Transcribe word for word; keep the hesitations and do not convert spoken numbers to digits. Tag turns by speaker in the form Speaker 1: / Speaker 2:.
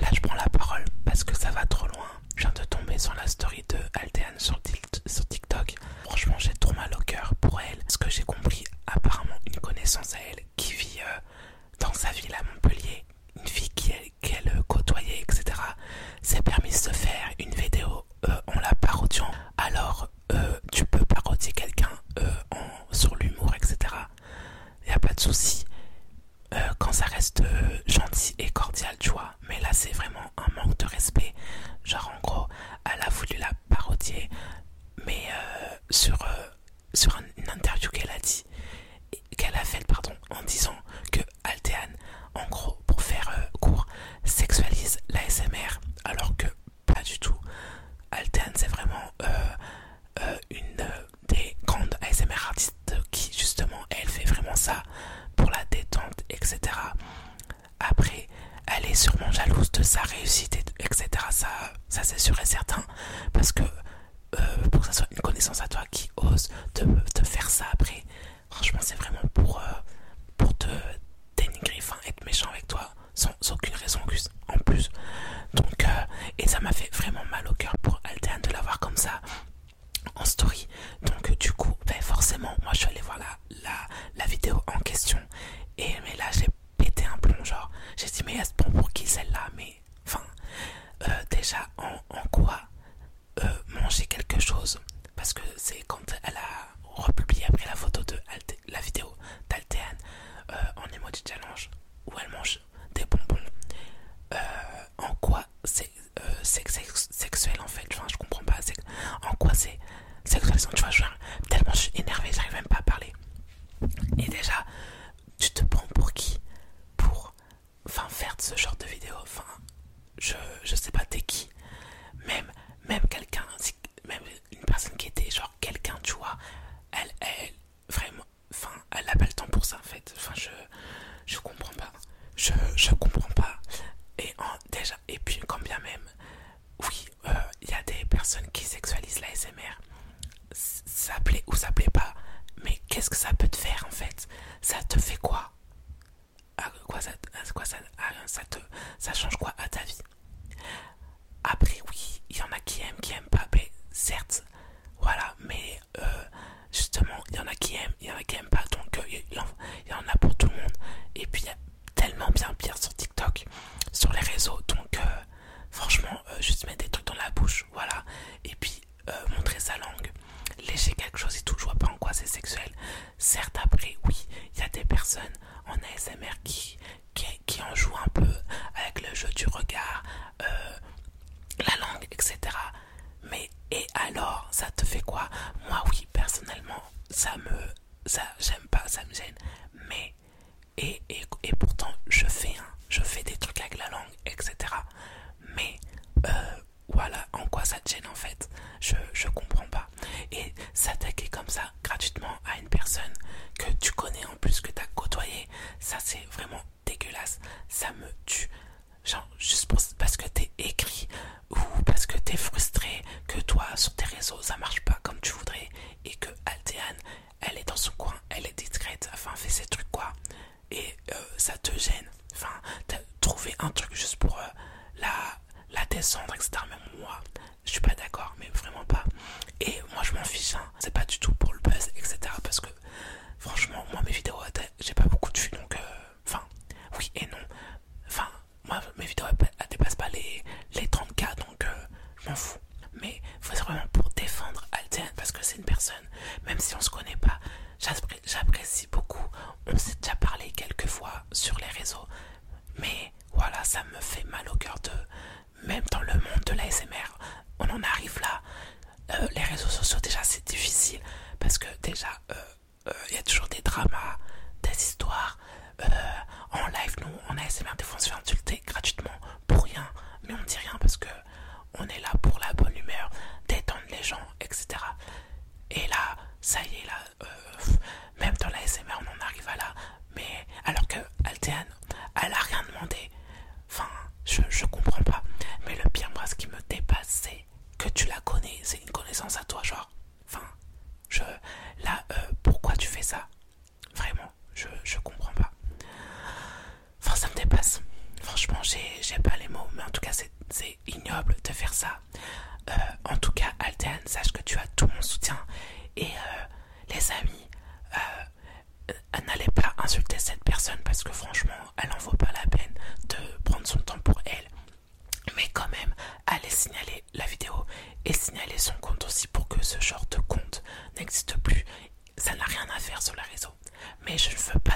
Speaker 1: je prends la parole parce que ça va trop loin. Je viens de tomber sur la story de Altéane sur, sur TikTok. Franchement, j'ai trop mal au cœur pour elle. Ce que j'ai compris, apparemment, une connaissance à elle qui vit euh, dans sa ville à Montpellier, une fille qu'elle côtoyait, et cetera, s'est permis de se faire une vidéo euh, en la parodiant. Alors, euh, tu peux parodier quelqu'un euh, en, sur l'humour, et cetera. Y a pas de souci. Euh, quand ça reste euh, gentil et cordial, tu vois. Mais là, c'est vraiment un manque de respect. Genre, en gros, elle a voulu la parodier, mais euh, sur, euh, sur un, une interview qu'elle a dit, qu'elle a faite, pardon, en disant que Altéane, en gros, pour faire euh, court, sexualise l'A S M R, alors que pas du tout. Altéane, c'est vraiment euh, euh, une euh, des grandes A S M R artistes qui, justement, elle fait vraiment ça pour la détente, et cetera. Après, elle est sûrement jalouse de sa réussite, et cetera. Ça, ça c'est sûr et certain, parce que euh, pour que ça soit une connaissance à toi qui ose te, te faire ça après, franchement, c'est vraiment pour, euh, pour te dénigrer, enfin, être méchant avec toi, sans, sans aucune raison en plus. Donc, euh, et ça m'a fait vraiment mal au cœur pour Altéane de la voir comme ça en story. Donc, du coup, ben, forcément, moi je suis allé voir la, la, la vidéo en question. Et mais là, j'ai pété un plomb, genre, j'ai dit, mais est-ce bon pour qui celle-là? Mais, enfin, euh, déjà, en, en quoi euh, manger quelque chose? Parce que c'est quand elle a republié après la photo de Alte, la vidéo d'Altéane euh, en emoji challenge où elle mange des bonbons. Euh, en quoi c'est euh, sex sexuel en fait? Enfin, je comprends pas. En quoi c'est sexualisant? Tu vois, je, tellement je suis énervée, j'arrive même pas à parler. Et déjà, tu te prends pour qui? Pour enfin, faire de ce genre de vidéo. Enfin, je, je sais pas, t'es qui? Même, même quelqu'un, même une personne qui était genre quelqu'un, tu vois, elle, elle, vraiment, enfin, elle n'a pas le temps pour ça en fait. Enfin, je, je comprends pas. Je, je comprends pas. Et en, déjà, et puis quand bien même, oui, il euh, y a des personnes qui sexualisent l'A S M R. Ça plaît ou ça plaît pas. Mais qu'est-ce que ça peut te faire en fait? Ça te fait quoi? À quoi ça, à quoi ça, à, ça te, ça change quoi à ta vie? Après, oui, il y en a qui aiment, qui aiment pas, mais certes, voilà, mais euh, justement, il y en a qui aiment, il y en a qui aiment pas, donc euh, il y en a pour tout le monde. Et puis, il y a tellement bien pire sur TikTok, sur les réseaux, donc euh, franchement, euh, juste mettre des trucs dans la bouche, voilà, et puis euh, montrer sa langue, lécher quelque chose et tout, je vois pas en quoi c'est sexuel. Certes, après, oui, il y a des personnes en A S M R qui, qui, qui en jouent un peu avec le jeu du regard, euh, la langue, et cetera. Mais et alors, ça te fait quoi? Moi, oui, personnellement, ça me, ça, j'aime pas, ça me gêne. Mais et, et, et pourtant, je fais, hein, je fais des trucs avec la langue, et cetera. Mais euh, voilà, en quoi ça te gêne en fait? Je, je comprends pas. Et s'attaquer comme ça gratuitement à une personne que tu connais en plus, que tu as côtoyé, ça c'est vraiment dégueulasse. Ça me tue. Genre, juste pour, parce que t'es écrit ou parce que t'es frustré que toi, sur tes réseaux, ça marche pas comme tu voudrais et que Altéane, elle est dans son coin, elle est discrète, enfin, fait ses trucs quoi. Et euh, ça te gêne. Enfin, t'as trouvé un truc juste pour euh, la, la descendre, et cetera. Même moi, je suis pas d'accord, mais vraiment pas. Et moi, je m'en fiche, hein. C'est pas du tout pour le buzz, et cetera. Parce que, franchement, moi, mes vidéos, j'ai pas beaucoup de vues, donc, enfin, euh, oui et non. Enfin, moi, mes vidéos, elles dépassent pas les, les trente K, donc euh, je m'en fous. Mais c'est vraiment pour défendre Altéane, parce que c'est une personne, même si on se connaît pas, j'apprécie beaucoup. On s'est déjà parlé quelques fois sur les réseaux, mais voilà, ça me fait mal au cœur de, même dans le monde de l'A S M R, on en arrive là. Euh, les réseaux sociaux, déjà, c'est difficile, parce que déjà, il euh, euh, y a toujours des dramas, des histoires. Euh, en live, nous, en A S M R, des fois, on se fait insulter gratuitement pour rien, mais on dit rien parce que on est là pour la bonne humeur, détendre les gens, et cetera. Et là, ça y est, là, euh, même dans la A S M R, on en arrive à là. Mais alors que Altéane, elle a rien demandé. Enfin, je, je comprends pas. Mais le pire, moi, ce qui me dépasse, c'est que tu la connais, c'est une connaissance à toi, genre. Enfin, je, là, euh, pourquoi tu fais ça? Vraiment, je, je comprends pas. Enfin, ça me dépasse. Franchement, j'ai, j'ai pas les mots, mais en tout cas c'est, c'est ignoble de faire ça. Euh, en tout cas, Altéane, sache que tu as tout mon soutien. Et euh, les amis, euh, euh, n'allez pas insulter cette personne parce que franchement, elle en vaut pas la peine de prendre son temps pour elle. Mais quand même, allez signaler la vidéo et signaler son compte aussi pour que ce genre de compte n'existe plus. Ça n'a rien à faire sur les réseaux. Mais je ne veux